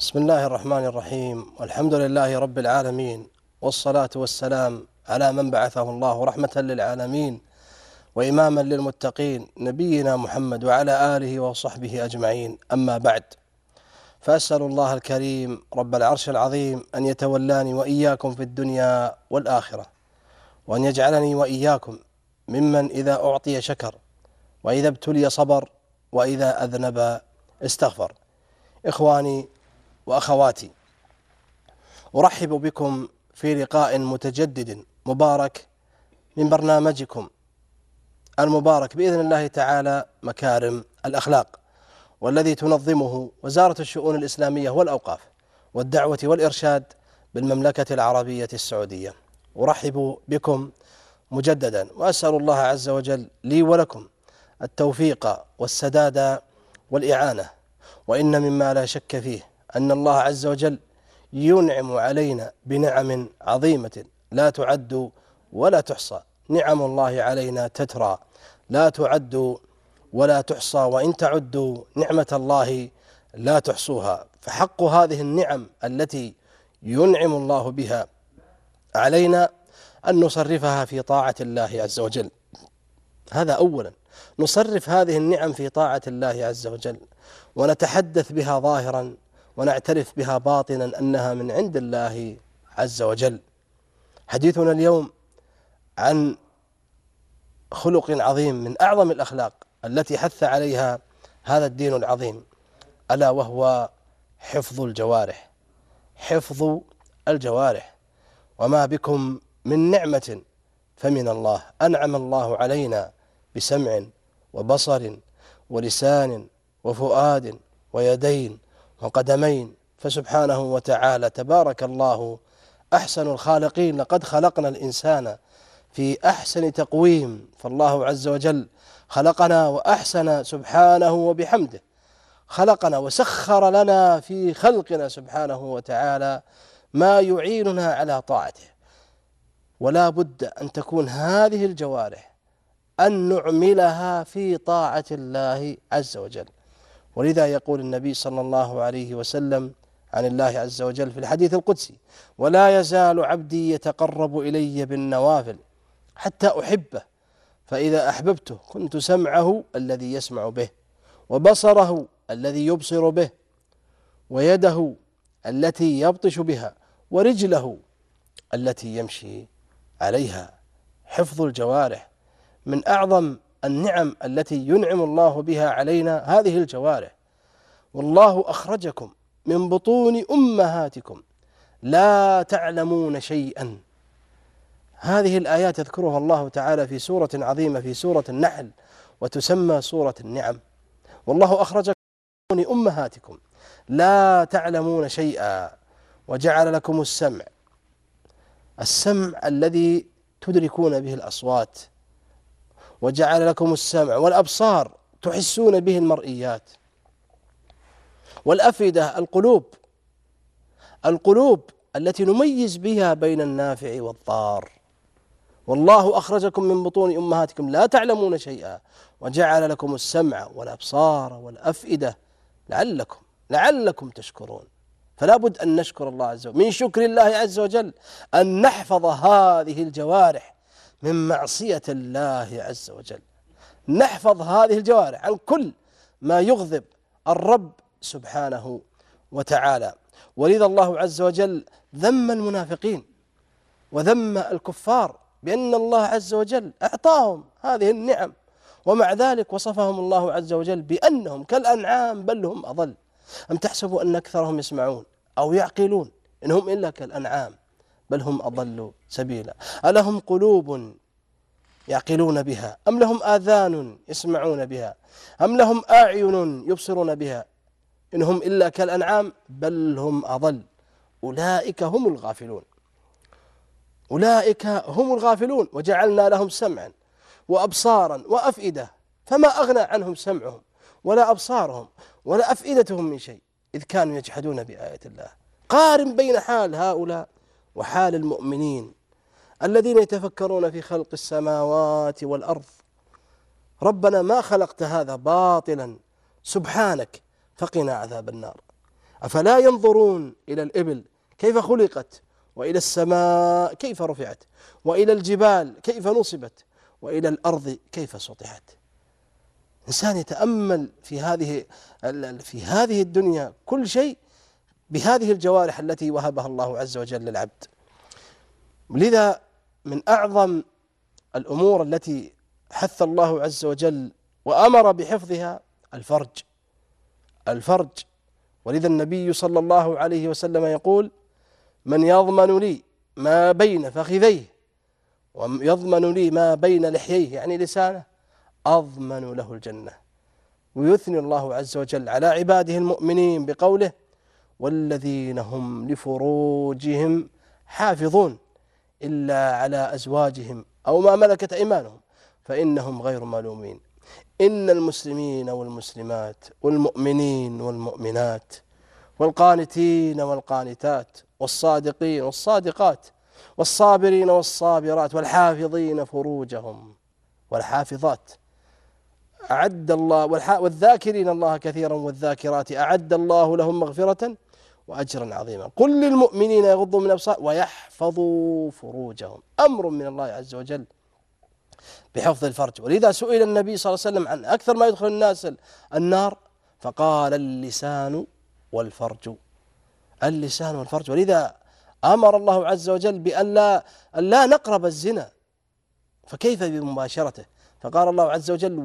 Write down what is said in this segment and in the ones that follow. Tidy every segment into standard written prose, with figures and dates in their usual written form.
بسم الله الرحمن الرحيم، والحمد لله رب العالمين، والصلاة والسلام على من بعثه الله رحمة للعالمين وإماما للمتقين، نبينا محمد وعلى آله وصحبه أجمعين. أما بعد، فأسأل الله الكريم رب العرش العظيم أن يتولاني وإياكم في الدنيا والآخرة، وأن يجعلني وإياكم ممن إذا أعطي شكر، وإذا ابتلي صبر، وإذا أذنب استغفر. إخواني وأخواتي، أرحب بكم في لقاء متجدد مبارك من برنامجكم المبارك بإذن الله تعالى مكارم الأخلاق، والذي تنظمه وزارة الشؤون الإسلامية والأوقاف والدعوة والإرشاد بالمملكة العربية السعودية. أرحب بكم مجددا، وأسأل الله عز وجل لي ولكم التوفيق والسداد والإعانة. وإن مما لا شك فيه أن الله عز وجل ينعم علينا بنعم عظيمة لا تعد ولا تحصى. نعم الله علينا تترى لا تعد ولا تحصى، وإن تعدوا نعمة الله لا تحصوها. فحق هذه النعم التي ينعم الله بها علينا أن نصرفها في طاعة الله عز وجل. هذا أولا، نصرف هذه النعم في طاعة الله عز وجل، ونتحدث بها ظاهرا ونعترف بها باطنا أنها من عند الله عز وجل. حديثنا اليوم عن خلق عظيم من أعظم الأخلاق التي حث عليها هذا الدين العظيم، ألا وهو حفظ الجوارح. حفظ الجوارح، وما بكم من نعمة فمن الله. أنعم الله علينا بسمع وبصر ولسان وفؤاد ويدين وقدمين، فسبحانه وتعالى تبارك الله أحسن الخالقين. لقد خلقنا الإنسان في أحسن تقويم، فالله عز وجل خلقنا وأحسن سبحانه وبحمده خلقنا، وسخر لنا في خلقنا سبحانه وتعالى ما يعيننا على طاعته. ولا بد أن تكون هذه الجوارح أن نعملها في طاعة الله عز وجل. ولذا يقول النبي صلى الله عليه وسلم عن الله عز وجل في الحديث القدسي: ولا يزال عبدي يتقرب إلي بالنوافل حتى أحبه، فإذا أحببته كنت سمعه الذي يسمع به، وبصره الذي يبصر به، ويده التي يبطش بها، ورجله التي يمشي عليها. حفظ الجوارح من أعظم النعم التي ينعم الله بها علينا، هذه الجوارح. والله أخرجكم من بطون أمهاتكم لا تعلمون شيئا. هذه الآيات يذكرها الله تعالى في سورة عظيمة، في سورة النحل، وتسمى سورة النعم. والله أخرجكم من بطون أمهاتكم لا تعلمون شيئا، وجعل لكم السمع الذي تدركون به الأصوات، وجعل لكم السمع والأبصار تحسون به المرئيات، والأفئدة القلوب التي نميز بها بين النافع والضار. والله أخرجكم من بطون أمهاتكم لا تعلمون شيئا، وجعل لكم السمع والأبصار والأفئدة لعلكم تشكرون. فلا بد أن نشكر الله عز وجل. من شكر الله عز وجل أن نحفظ هذه الجوارح من معصية الله عز وجل، نحفظ هذه الجوارح عن كل ما يغضب الرب سبحانه وتعالى. ولذا الله عز وجل ذم المنافقين وذم الكفار بأن الله عز وجل أعطاهم هذه النعم، ومع ذلك وصفهم الله عز وجل بأنهم كالأنعام بل هم أضل. أم تحسبوا أن أكثرهم يسمعون أو يعقلون؟ إنهم إلا كالأنعام بل هم أضل سبيلا. ألهم قلوب يعقلون بها، أم لهم آذان يسمعون بها، أم لهم أعين يبصرون بها؟ إنهم إلا كالأنعام بل هم أضل. أولئك هم الغافلون. وجعلنا لهم سمعا وأبصارا وأفئدة فما أغنى عنهم سمعهم ولا أبصارهم ولا أفئدتهم من شيء إذ كانوا يجحدون بآية الله. قارن بين حال هؤلاء وحال المؤمنين الذين يتفكرون في خلق السماوات والأرض. ربنا ما خلقت هذا باطلا، سبحانك فقنا عذاب النار. أفلا ينظرون إلى الإبل كيف خلقت، وإلى السماء كيف رفعت، وإلى الجبال كيف نصبت، وإلى الأرض كيف سطحت. إنسان يتأمل في هذه الدنيا كل شيء بهذه الجوارح التي وهبها الله عز وجل للعبد. لذا من أعظم الأمور التي حث الله عز وجل وأمر بحفظها الفرج. ولذا النبي صلى الله عليه وسلم يقول: من يضمن لي ما بين فخذيه ويضمن لي ما بين لحييه، يعني لسانه، أضمن له الجنة. ويثني الله عز وجل على عباده المؤمنين بقوله: والذين هم لفروجهم حافظون إلا على أزواجهم أو ما ملكت أيمانهم فإنهم غير ملومين. إن المسلمين والمسلمات والمؤمنين والمؤمنات والقانتين والقانتات والصادقين والصادقات والصابرين والصابرات والحافظين فروجهم والحافظات أعد الله والذاكرين الله كثيرا والذاكرات أعد الله لهم مغفرة وأجرا عظيما. قل للمؤمنين يغضوا من أبصارهم ويحفظوا فروجهم. أمر من الله عز وجل بحفظ الفرج. ولذا سئل النبي صلى الله عليه وسلم عن أكثر ما يدخل الناس النار فقال: اللسان والفرج. اللسان والفرج. ولذا أمر الله عز وجل بأن لا نقرب الزنا، فكيف بمباشرته؟ فقال الله عز وجل: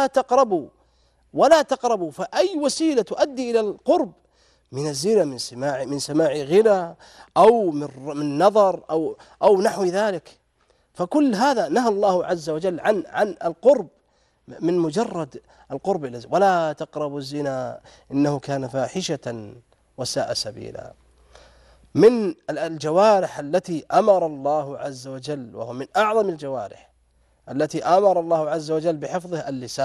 ولا تقربوا. فأي وسيلة تؤدي إلى القرب من الزنا من سماع غنى أو من نظر أو نحو ذلك، فكل هذا نهى الله عز وجل عن القرب من مجرد القرب إلى الزنا. ولا تقربوا الزنا إنه كان فاحشة وساء سبيلا. من الجوارح التي أمر الله عز وجل، وهو من أعظم الجوارح التي أمر الله عز وجل بحفظه،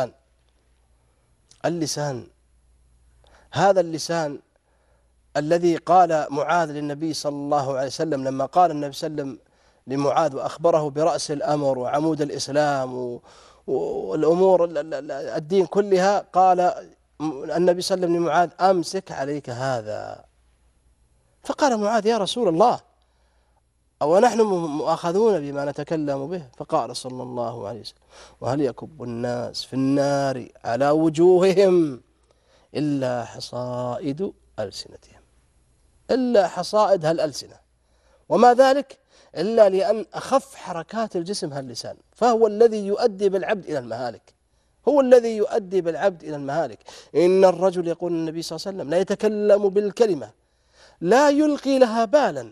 اللسان. هذا اللسان الذي قال معاذ للنبي صلى الله عليه وسلم لما قال النبي صلى الله عليه وسلم لمعاذ وأخبره برأس الأمر وعمود الإسلام والأمور الدين كلها، قال النبي صلى الله عليه وسلم لمعاذ: أمسك عليك هذا. فقال معاذ: يا رسول الله، أو نحن مؤاخذون بما نتكلم به؟ فقال صلى الله عليه وسلم: وهل يكب الناس في النار على وجوههم إلا حصائد ألسنتهم، إلا حصائد هالألسنة. وما ذلك إلا لأن أخف حركات الجسم هاللسان، فهو الذي يؤدي بالعبد إلى المهالك، إن الرجل، يقول النبي صلى الله عليه وسلم، لا يتكلم بالكلمة لا يلقي لها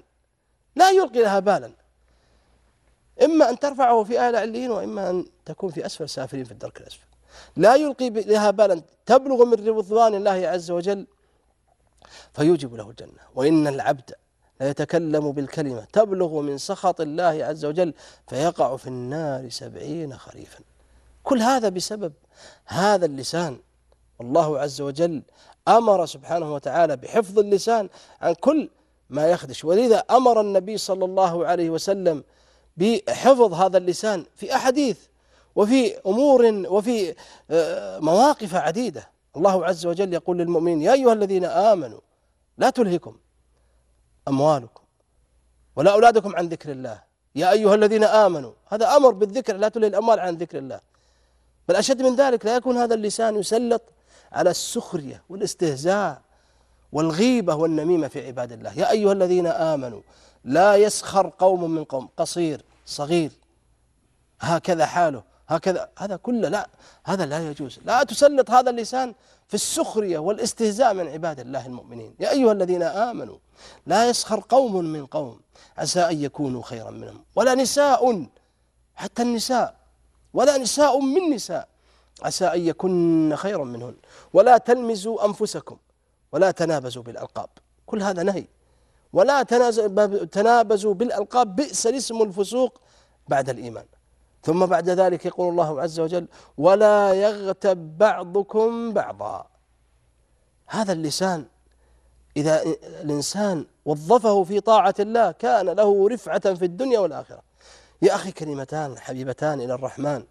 بالا، إما أن ترفعه في أعلى عليين وإما أن تكون في أسفل سافلين في الدرك الأسفل. لا يلقي لها بالا تبلغ من رضوان الله عز وجل فيوجب له الجنة. وإن العبد لا يتكلم بالكلمة تبلغ من سخط الله عز وجل فيقع في النار 70 خريفا. كل هذا بسبب هذا اللسان. والله عز وجل أمر سبحانه وتعالى بحفظ اللسان عن كل ما يخدش. ولذا أمر النبي صلى الله عليه وسلم بحفظ هذا اللسان في أحاديث وفي أمور وفي مواقف عديدة. الله عز وجل يقول للمؤمنين: يا أيها الذين آمنوا لا تلهكم أموالكم ولا أولادكم عن ذكر الله. يا أيها الذين آمنوا، هذا أمر بالذكر، لا تلهي الأموال عن ذكر الله. بل أشد من ذلك، لا يكون هذا اللسان يسلط على السخرية والاستهزاء والغيبة والنميمة في عباد الله. يا أيها الذين آمنوا لا يسخر قوم من قوم، قصير صغير هكذا حاله هكذا، هذا كله لا، هذا لا يجوز. لا تسلط هذا اللسان في السخرية والاستهزاء من عباد الله المؤمنين. يا أيها الذين آمنوا لا يسخر قوم من قوم عسى أن يكونوا خيرا منهم، ولا نساء، حتى النساء، ولا نساء من نساء عسى أن يكن خيرا منهن، ولا تلمزوا أنفسكم ولا تنابزوا بالألقاب. كل هذا نهي. ولا تنابزوا بالألقاب، بئس الاسم الفسوق بعد الإيمان. ثم بعد ذلك يقول الله عز وجل: ولا يغتب بعضكم بعضا. هذا اللسان إذا الإنسان وظفه في طاعة الله كان له رفعة في الدنيا والآخرة. يا أخي، كلمتان حبيبتان إلى الرحمن،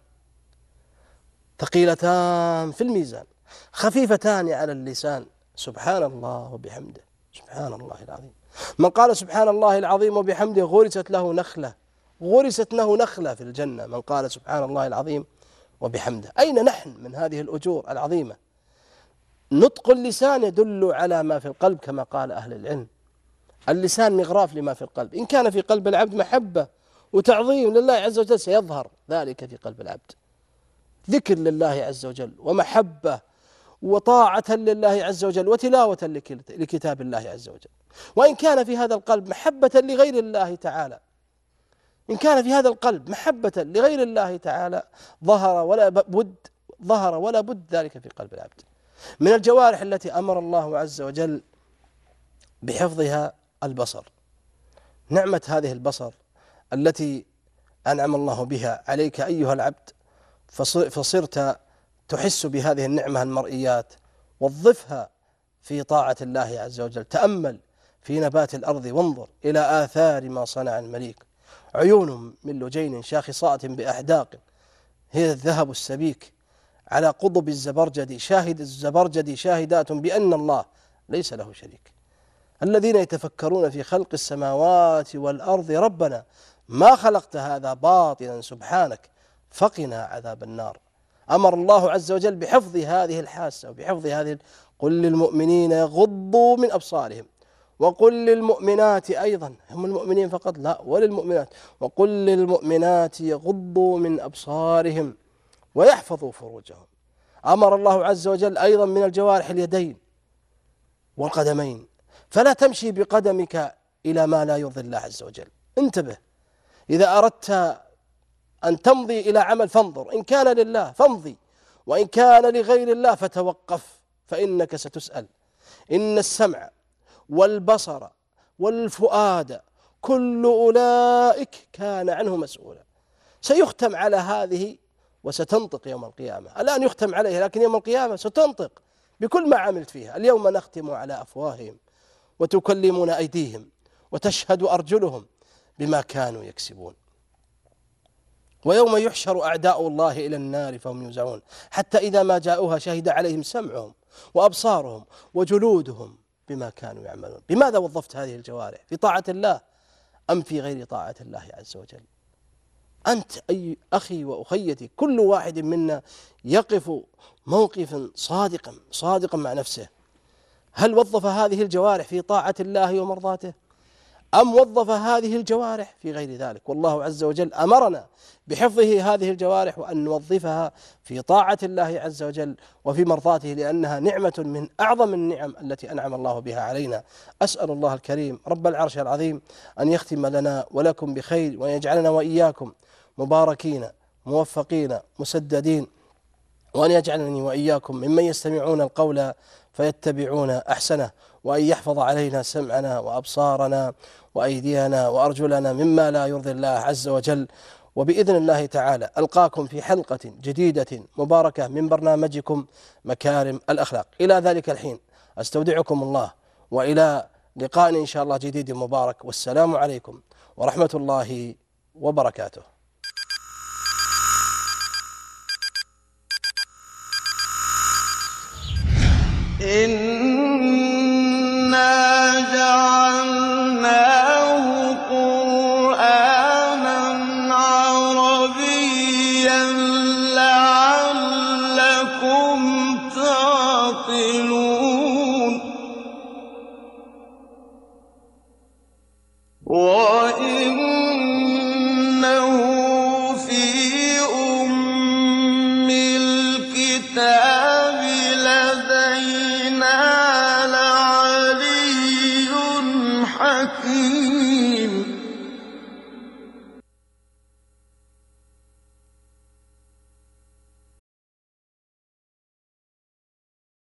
ثقيلتان في الميزان، خفيفتان على اللسان، سبحان الله وبحمده سبحان الله العظيم. من قال سبحان الله العظيم وبحمده غرست له نخلة، غرست له نخلة في الجنة، من قال سبحان الله العظيم وبحمده. أين نحن من هذه الأجور العظيمة؟ نطق اللسان يدل على ما في القلب كما قال أهل العلم. اللسان مغراف لما في القلب، إن كان في قلب العبد محبة وتعظيم لله عز وجل سيظهر ذلك في قلب العبد، ذكر لله عز وجل ومحبة وطاعة لله عز وجل وتلاوة لكتاب الله عز وجل. وإن كان في هذا القلب محبة لغير الله تعالى، إن كان في هذا القلب محبة لغير الله تعالى ظهر ولا بد ذلك في قلب العبد. من الجوارح التي أمر الله عز وجل بحفظها البصر. نعمة هذه البصر التي أنعم الله بها عليك أيها العبد، فصرت تحس بهذه النعمة المرئيات، وظفها في طاعة الله عز وجل. تأمل في نبات الأرض وانظر إلى آثار ما صنع المليك. عيون من لجين شاخصات بأحداق هي الذهب السبيك، على قضب الزبرجد شاهدات بأن الله ليس له شريك. الذين يتفكرون في خلق السماوات والأرض ربنا ما خلقت هذا باطلا سبحانك فقنا عذاب النار. أمر الله عز وجل بحفظ هذه الحاسة وبحفظ هذه. قل للمؤمنين يغضوا من أبصارهم، وقل للمؤمنات أيضا، هم المؤمنين فقط؟ لا، وللمؤمنات. وقل للمؤمنات يغضوا من أبصارهم ويحفظوا فروجهم. أمر الله عز وجل أيضا من الجوارح اليدين والقدمين، فلا تمشي بقدمك إلى ما لا يرضي الله عز وجل. انتبه، إذا أردت أن تمضي إلى عمل فانظر، إن كان لله فامضي، وإن كان لغير الله فتوقف، فإنك ستسأل. إن السمع والبصر والفؤاد كل أولئك كان عنه مسؤولا. سيختم على هذه وستنطق يوم القيامة. الآن يختم عليها، لكن يوم القيامة ستنطق بكل ما عملت فيها. اليوم نختم على أفواههم وتكلمنا أيديهم وتشهد أرجلهم بما كانوا يكسبون. ويوم يحشر أعداء الله إلى النار فهم يوزعون، حتى إذا ما جاءوها شهد عليهم سمعهم وأبصارهم وجلودهم بما كانوا يعملون. بماذا وظفت هذه الجوارح؟ في طاعة الله أم في غير طاعة الله عز وجل؟ أنت أي أخي وأخيتي، كل واحد منا يقف موقفا صادقا مع نفسه. هل وظف هذه الجوارح في طاعة الله ومرضاته، أم وظف هذه الجوارح في غير ذلك؟ والله عز وجل أمرنا بحفظه هذه الجوارح وأن نوظفها في طاعة الله عز وجل وفي مرضاته، لأنها نعمة من أعظم النعم التي أنعم الله بها علينا. أسأل الله الكريم رب العرش العظيم أن يختم لنا ولكم بخير، وأن يجعلنا وإياكم مباركين موفقين مسددين، وأن يجعلني وإياكم ممن يستمعون القول فيتبعون أحسنه، وأن يحفظ علينا سمعنا وأبصارنا وأيدينا وأرجلنا مما لا يرضي الله عز وجل. وبإذن الله تعالى ألقاكم في حلقة جديدة مباركة من برنامجكم مكارم الأخلاق. إلى ذلك الحين أستودعكم الله، وإلى لقاء إن شاء الله جديد مبارك، والسلام عليكم ورحمة الله وبركاته. إنا جعلناه قرآنا عربيا لعلكم تعقلون. وإنه في أم الكتاب لدينا لعلي حكيم.